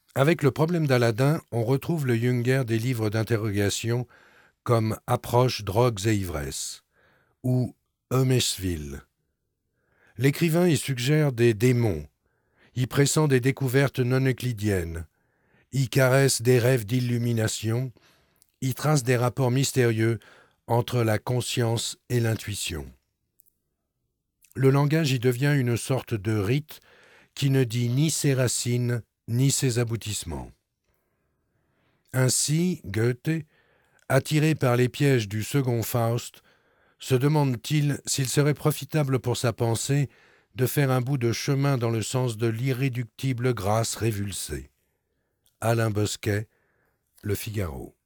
Avec le problème d'Aladin, on retrouve le Junger des livres d'interrogation comme Approche, drogues et ivresse ou Homesville. L'écrivain y suggère des démons, y pressent des découvertes non euclidiennes, y caresse des rêves d'illumination, y trace des rapports mystérieux entre la conscience et l'intuition. Le langage y devient une sorte de rite qui ne dit ni ses racines ni ses aboutissements. Ainsi, Goethe, attiré par les pièges du second Faust, se demande-t-il s'il serait profitable pour sa pensée de faire un bout de chemin dans le sens de l'irréductible grâce révulsée. Alain Bosquet, Le Figaro.